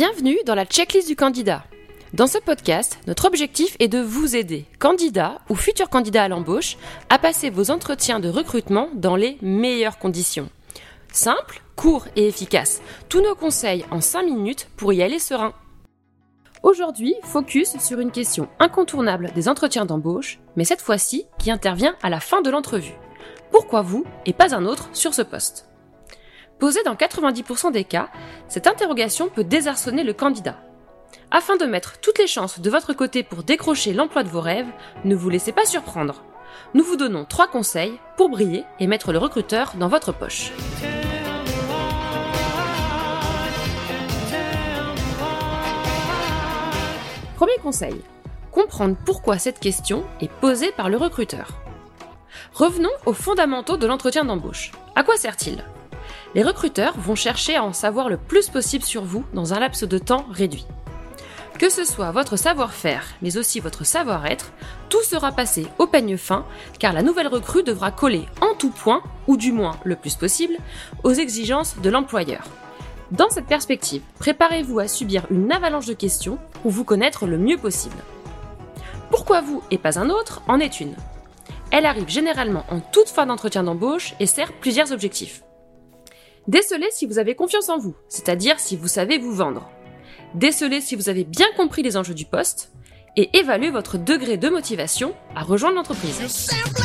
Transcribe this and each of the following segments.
Bienvenue dans la checklist du candidat. Dans ce podcast, notre objectif est de vous aider, candidats ou futurs candidats à l'embauche, à passer vos entretiens de recrutement dans les meilleures conditions. Simple, court et efficace. Tous nos conseils en 5 minutes pour y aller serein. Aujourd'hui, focus sur une question incontournable des entretiens d'embauche, mais cette fois-ci qui intervient à la fin de l'entrevue. Pourquoi vous et pas un autre sur ce poste ? Posée dans 90% des cas, cette interrogation peut désarçonner le candidat. Afin de mettre toutes les chances de votre côté pour décrocher l'emploi de vos rêves, ne vous laissez pas surprendre. Nous vous donnons 3 conseils pour briller et mettre le recruteur dans votre poche. Premier conseil, comprendre pourquoi cette question est posée par le recruteur. Revenons aux fondamentaux de l'entretien d'embauche. À quoi sert-il ? Les recruteurs vont chercher à en savoir le plus possible sur vous dans un laps de temps réduit. Que ce soit votre savoir-faire, mais aussi votre savoir-être, tout sera passé au peigne fin, car la nouvelle recrue devra coller en tout point, ou du moins le plus possible, aux exigences de l'employeur. Dans cette perspective, préparez-vous à subir une avalanche de questions pour vous connaître le mieux possible. Pourquoi vous et pas un autre en est une. Elle arrive généralement en toute fin d'entretien d'embauche et sert plusieurs objectifs. Décelez si vous avez confiance en vous, c'est-à-dire si vous savez vous vendre. Décelez si vous avez bien compris les enjeux du poste et évaluez votre degré de motivation à rejoindre l'entreprise.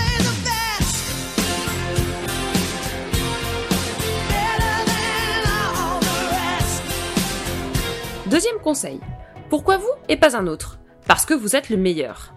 Deuxième conseil, pourquoi vous et pas un autre ? Parce que vous êtes le meilleur.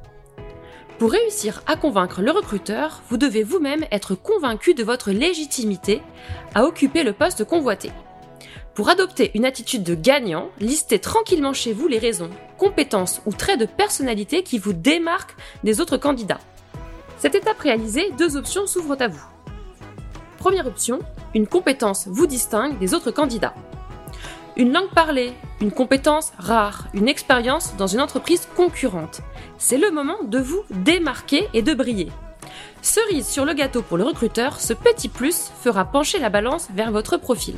Pour réussir à convaincre le recruteur, vous devez vous-même être convaincu de votre légitimité à occuper le poste convoité. Pour adopter une attitude de gagnant, listez tranquillement chez vous les raisons, compétences ou traits de personnalité qui vous démarquent des autres candidats. Cette étape réalisée, 2 options s'ouvrent à vous. Première option, une compétence vous distingue des autres candidats. Une langue parlée, une compétence rare, une expérience dans une entreprise concurrente. C'est le moment de vous démarquer et de briller. Cerise sur le gâteau pour le recruteur, ce petit plus fera pencher la balance vers votre profil.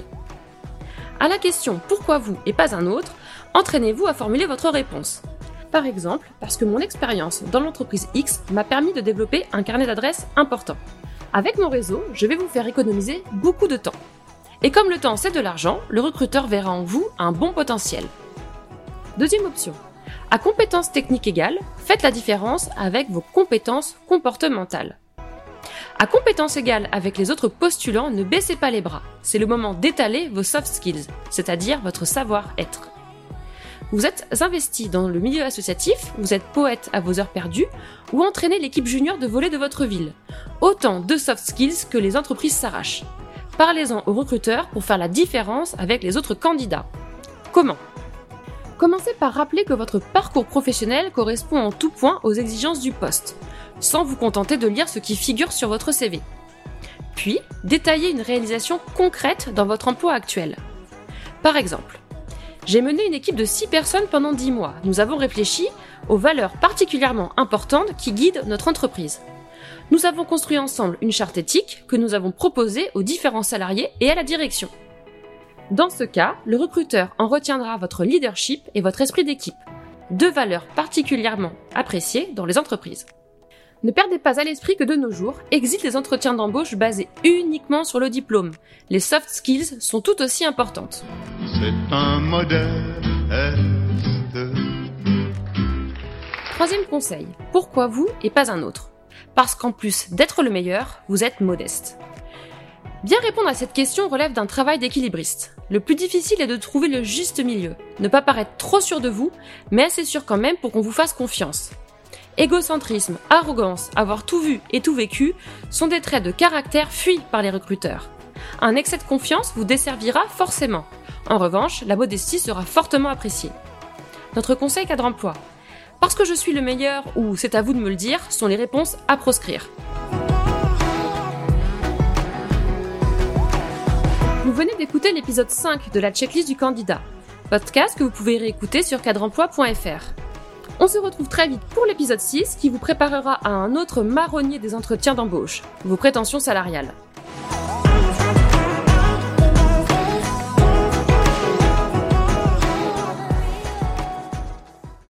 À la question « Pourquoi vous et pas un autre ?», entraînez-vous à formuler votre réponse. Par exemple, parce que mon expérience dans l'entreprise X m'a permis de développer un carnet d'adresses important. Avec mon réseau, je vais vous faire économiser beaucoup de temps. Et comme le temps c'est de l'argent, le recruteur verra en vous un bon potentiel. Deuxième option. À compétences techniques égales, faites la différence avec vos compétences comportementales. À compétences égales avec les autres postulants, ne baissez pas les bras. C'est le moment d'étaler vos soft skills, c'est-à-dire votre savoir-être. Vous êtes investi dans le milieu associatif, vous êtes poète à vos heures perdues, ou entraînez l'équipe junior de volley de votre ville. Autant de soft skills que les entreprises s'arrachent. Parlez-en aux recruteurs pour faire la différence avec les autres candidats. Comment ? Commencez par rappeler que votre parcours professionnel correspond en tout point aux exigences du poste, sans vous contenter de lire ce qui figure sur votre CV. Puis, détaillez une réalisation concrète dans votre emploi actuel. Par exemple, j'ai mené une équipe de 6 personnes pendant 10 mois. Nous avons réfléchi aux valeurs particulièrement importantes qui guident notre entreprise. Nous avons construit ensemble une charte éthique que nous avons proposée aux différents salariés et à la direction. Dans ce cas, le recruteur en retiendra votre leadership et votre esprit d'équipe, 2 valeurs particulièrement appréciées dans les entreprises. Ne perdez pas à l'esprit que de nos jours, existent les entretiens d'embauche basés uniquement sur le diplôme. Les soft skills sont tout aussi importantes. C'est un modèle. Troisième conseil, pourquoi vous et pas un autre ? Parce qu'en plus d'être le meilleur, vous êtes modeste. Bien répondre à cette question relève d'un travail d'équilibriste. Le plus difficile est de trouver le juste milieu, ne pas paraître trop sûr de vous, mais assez sûr quand même pour qu'on vous fasse confiance. Égocentrisme, arrogance, avoir tout vu et tout vécu sont des traits de caractère fuis par les recruteurs. Un excès de confiance vous desservira forcément. En revanche, la modestie sera fortement appréciée. Notre conseil cadre emploi. Parce que je suis le meilleur ou c'est à vous de me le dire sont les réponses à proscrire. Vous venez d'écouter l'épisode 5 de la checklist du candidat, podcast que vous pouvez réécouter sur cadreemploi.fr. On se retrouve très vite pour l'épisode 6 qui vous préparera à un autre marronnier des entretiens d'embauche, vos prétentions salariales.